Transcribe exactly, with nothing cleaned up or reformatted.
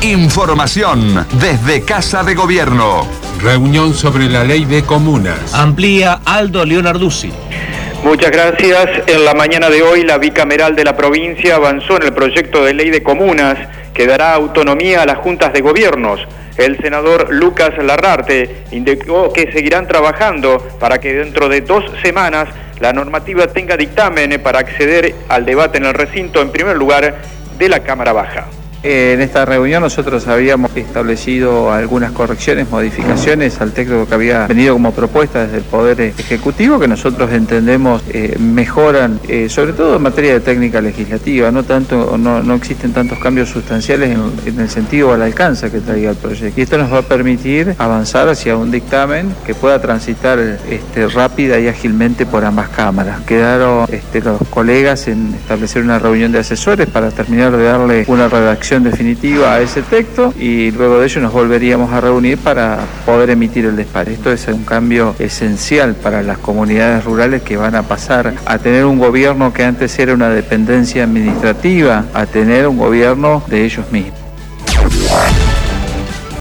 Información desde Casa de Gobierno. Reunión sobre la ley de comunas. Amplía Aldo Leonarduzzi. Muchas gracias. En la mañana de hoy, la bicameral de la provincia avanzó en el proyecto de ley de comunas que dará autonomía a las juntas de gobiernos. El senador Lucas Larrarte indicó que seguirán trabajando para que dentro de dos semanas la normativa tenga dictamen para acceder al debate en el recinto, en primer lugar, de la Cámara Baja. En esta reunión nosotros habíamos establecido algunas correcciones, modificaciones al texto que había venido como propuesta desde el Poder Ejecutivo, que nosotros entendemos eh, mejoran, eh, sobre todo en materia de técnica legislativa. No tanto, no, no existen tantos cambios sustanciales en, en el sentido o al alcance que traiga el proyecto. Y esto nos va a permitir avanzar hacia un dictamen que pueda transitar este, rápida y ágilmente por ambas cámaras. Quedaron este, los colegas en establecer una reunión de asesores para terminar de darle una redacción definitiva a ese texto y luego de ello nos volveríamos a reunir para poder emitir el despacho. Esto es un cambio esencial para las comunidades rurales que van a pasar a tener un gobierno que antes era una dependencia administrativa, a tener un gobierno de ellos mismos.